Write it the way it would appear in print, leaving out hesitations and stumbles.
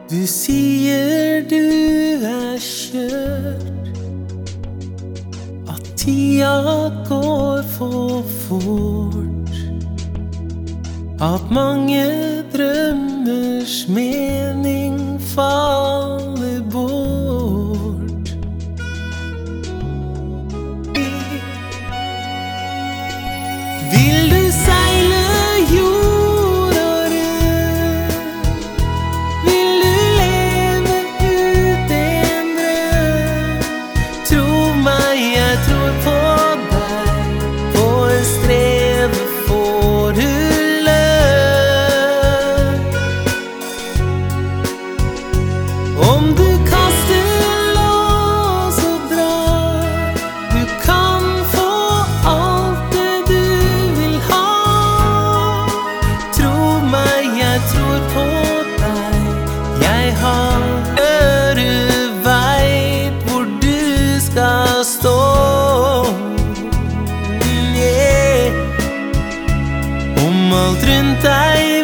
Du sier du kjørt, at tida går for fort, at mange drømmers mening faller bort. Vil du seile jorda rundt? Vil du leve ut en drøm? Tro meg, jeg tror på deg. På en streve får du lønn. Om du kaster lås og drar, du kan få alt det du vil ha. Tro meg, jeg tror på deg. Jeg har du vet hvor du skal stå. Yeah. Om alt rundt deg